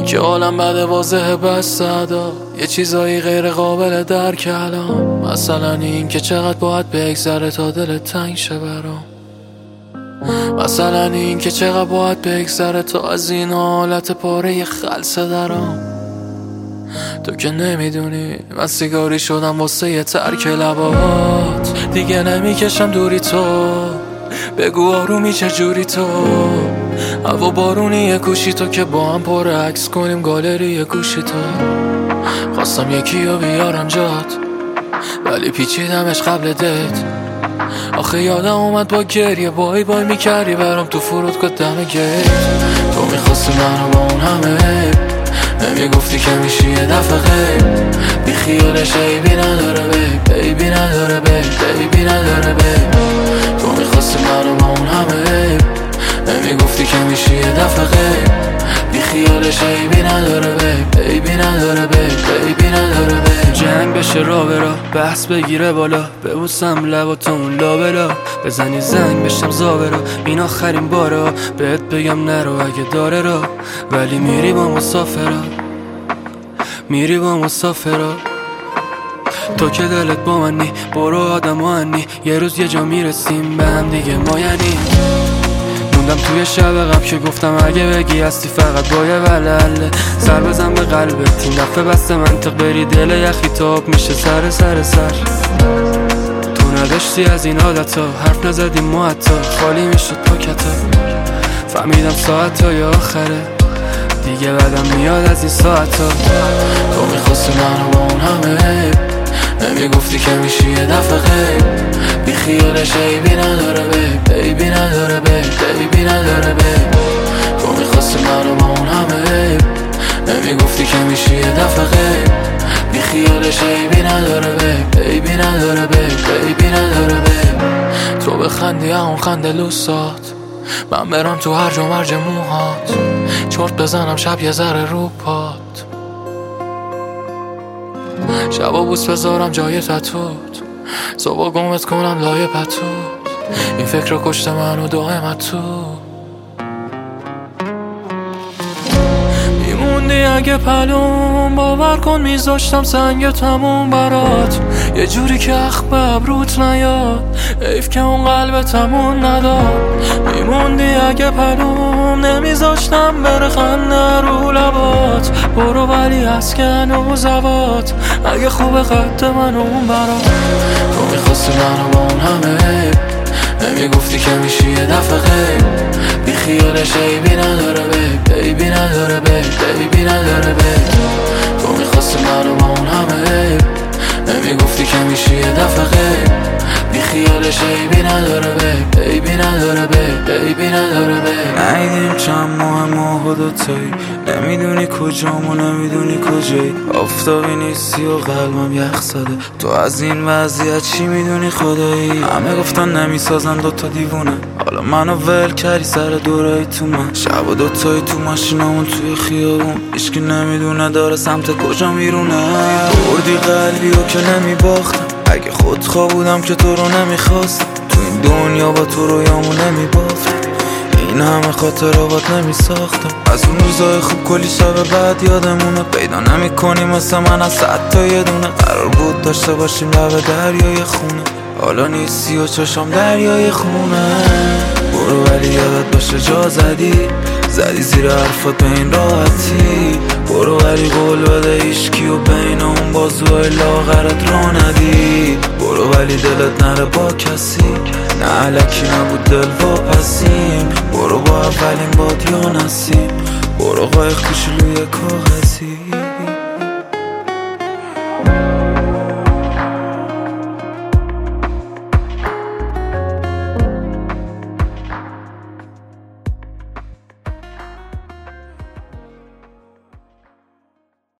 که عالم بده واضحه بس صدا یه چیزایی غیر قابل درک الان. مثلا این که چقدر باید بگذره تا دلت تنگ شه برام. مثلا این که چقدر باید بگذره تا از این حالت پاره خلصه درام. تو که نمیدونی من سیگاری شدم واسه یه ترک لبات. دیگه نمیکشم دوری تو، بگو آرومی چجوری تو. هوا بارونی یه گوشی تو که با هم پر عکس کنیم گالری یه گوشی تو. خواستم یکی رو بیارم جات ولی پیچیدمش قبل دت. آخه یادم اومد با گریه بای بای میکردی برام تو فرودگاه دم گیت. تو میخواستی منو با اون همه نمیگفتی که میشی یه دفعه غیب. بی خیالش عیبی نداره بیبی نداره بیبی نداره بیب. تو میخواستی منو با اون همه نمیگفتی که میشی یه دفعه غیب. بی خیالش عیبی نداره بیبی نداره بیبی نداره بیب. جنگ بشه راه برا بحث بگیره بالا ببوسم لباتون لابلا بزنی زنگ بشم زابرا این آخرین بارا بهت بگم نرو اگه داره را ولی میری با مسافرا میری با مسافرا. تو که دلت با منی برو آدم آنی یه روز یه جا میرسیم به هم دیگه ما یعنی. موندم توی شب غم که گفتم اگه بگی هستی فقط با یه ولله سر بزن به قلبت این دفعه بست منطق بری دل یخی تاب میشه سر تو نداشتی از این عادتا حرف نزدیم ما حتی خالی میشد پاکتا. فهمیدم ساعتای آخره دیگه بعدم میاد از این ساعتا. تو میخواستی منو با اون همه نمیگفتی که میشی یه دفعه غیب. بی خیالش عیبی نداره بیبی نداره بیبی نداره بیب. تو میخواستی منو با اون همه نمیگفتی که میشی یه دفعه غیب. بی خیالش عیبی نداره بیبی نداره بیبی نداره بیب. تو بخندی اون خنده لوسات من برم تو هرج و مرج موهات چرت بزنم شب یه ذره رو پات. شبا بوس بذارم جای تتوت صبح گمت کنم لای پتوت. این فکر رو کشته منو دائمت تو. میموندی اگه پلوم باور کن میذاشتم سنگ تموم برات یه جوری که اخ به ابروت نیاد. حیف که اون قلب تموم نداد. میموندی اگه پلوم نمیذاشتم بره خنده رو لبات. برو ولی اسکن و زبات اگه خوبه قد من اون برات. تو میخواستی منو با اون همه نمیگفتی که میشی یه دفعه غیب. بی خیالش عیبی نداره بیبی نداره بیبی نداره بیب. تو میخواستی منو با اون همه نمیگفتی که میشی یه دفعه غیب. بی خیالش عیبی نداره بیبی نداره بیبی نداره بیب. نهیدیم چند ماه و دوتایی نمیدونی کجام و نمیدونی کجایی. آفتابی نیستی و قلبم یخ زده تو از این وضعیت چی میدونی خدایی. همه گفتن نمیسازن دوتا دیوونه حالا منو ول کردی سر دورایی تو من. شب و دوتایی تو ماشینامون توی خیابون هیچکی نمیدونه داره سمت کجا میرونه. بردی قلبی و که نمیباختم اگه خودخواه بودم که تو رو نمیخواستم. تو این دنیا با تو رویامو نمیبافتم این همه خاطرات نمیساختم. از اون روزای خوب کلی شب بعد یادمونه پیدا نمی‌کنیم مثل من از 100 تا یه دونه. قرار بود داشته باشیم لب دریای خونه حالا نیستی و چشام دریای خونه. برو ولی یادت باشه جا زدی زیر حرفات به این راحتی. برو ولی قول بده ایشکی و بین اون بازوهای لاغرت را ندی. برو ولی دلت نره با کسی نه علکی نبود دل واپسیم. برو با اولین باد یا نسیم برو قایق کوچولوی کاغذی.